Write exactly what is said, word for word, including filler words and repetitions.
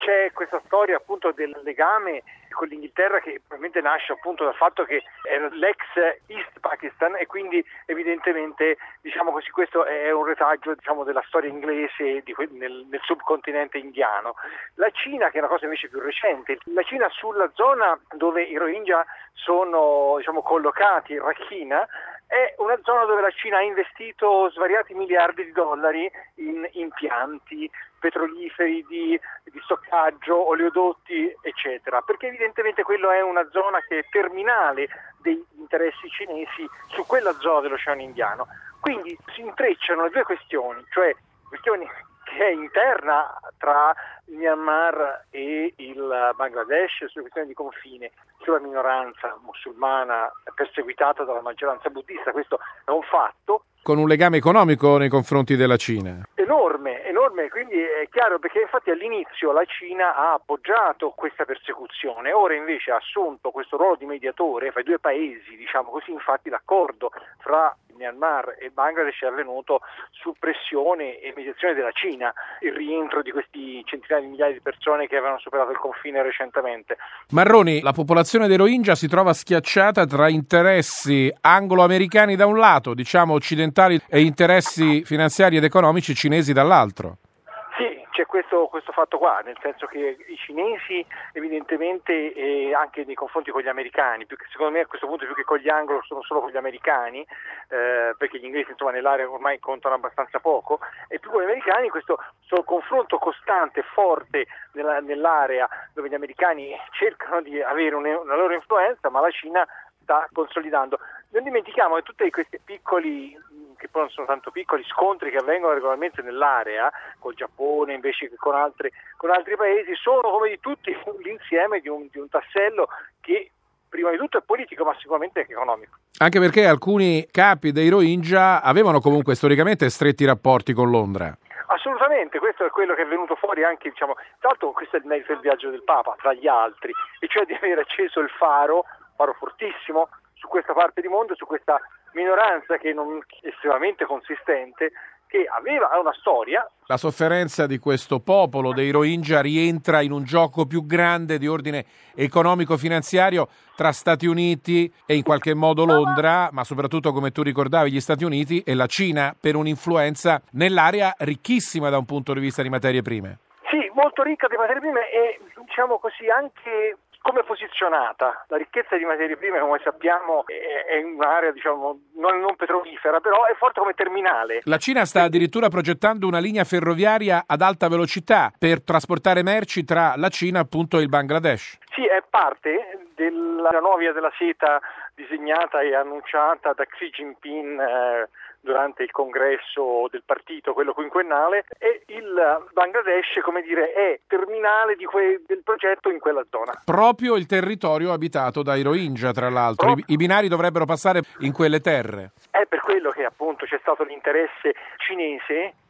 C'è questa storia appunto del legame con l'Inghilterra che probabilmente nasce appunto dal fatto che era l'ex East Pakistan e quindi evidentemente diciamo così questo è un retaggio diciamo della storia inglese di que- nel, nel subcontinente indiano. La Cina, che è una cosa invece più recente, la Cina sulla zona dove i Rohingya sono diciamo collocati, Rakhine, è una zona dove la Cina ha investito svariati miliardi di dollari in impianti petroliferi, di, di stoccaggio, oleodotti, eccetera, perché evidentemente quello è una zona che è terminale degli interessi cinesi su quella zona dell'Oceano Indiano. Quindi si intrecciano le due questioni, cioè questioni che è interna tra il Myanmar e il Bangladesh sulle questioni di confine, sulla minoranza musulmana perseguitata dalla maggioranza buddista, questo è un fatto. Con un legame economico nei confronti della Cina. Enorme, enorme, quindi è chiaro perché infatti all'inizio la Cina ha appoggiato questa persecuzione, ora invece ha assunto questo ruolo di mediatore fra i due paesi, diciamo così, infatti l'accordo fra Myanmar e Bangladesh è avvenuto su pressione e mediazione della Cina, il rientro di questi centinaia di migliaia di persone che avevano superato il confine recentemente. Marroni, la popolazione dei Rohingya si trova schiacciata tra interessi anglo-americani da un lato, diciamo occidentali, e interessi finanziari ed economici cinesi dall'altro. Sì, c'è questo, questo fatto qua, nel senso che i cinesi evidentemente eh, anche nei confronti con gli americani, più che, secondo me a questo punto più che con gli anglo sono solo con gli americani, eh, perché gli inglesi insomma nell'area ormai contano abbastanza poco, e più con gli americani questo, questo confronto costante, forte nella, nell'area dove gli americani cercano di avere un, una loro influenza, ma la Cina sta consolidando. Non dimentichiamo che tutti questi piccoli, che poi non sono tanto piccoli, scontri che avvengono regolarmente nell'area, col Giappone invece che con altri, con altri paesi, sono come di tutti l'insieme di un, di un tassello che prima di tutto è politico, ma sicuramente anche economico. Anche perché alcuni capi dei Rohingya avevano comunque storicamente stretti rapporti con Londra. Assolutamente, questo è quello che è venuto fuori anche, diciamo, tra l'altro questo è il merito del viaggio del Papa, tra gli altri, e cioè di aver acceso il faro, faro fortissimo, su questa parte di mondo, su questa minoranza che non è estremamente consistente, che aveva una storia. La sofferenza di questo popolo dei Rohingya rientra in un gioco più grande di ordine economico-finanziario tra Stati Uniti e in qualche modo Londra, ma soprattutto, come tu ricordavi, gli Stati Uniti e la Cina per un'influenza nell'area ricchissima da un punto di vista di materie prime. Sì, molto ricca di materie prime e, diciamo così, anche come è posizionata. La ricchezza di materie prime, come sappiamo, è in un'area diciamo non, non petrolifera, però è forte come terminale. La Cina sta addirittura progettando una linea ferroviaria ad alta velocità per trasportare merci tra la Cina appunto e il Bangladesh. Sì, è parte della nuova via della seta disegnata e annunciata da Xi Jinping eh, durante il congresso del partito, quello quinquennale, e il Bangladesh, come dire, è terminale di que- del progetto in quella zona. Proprio il territorio abitato dai Rohingya, tra l'altro. I, I binari dovrebbero passare in quelle terre. È per quello che appunto c'è stato l'interesse cinese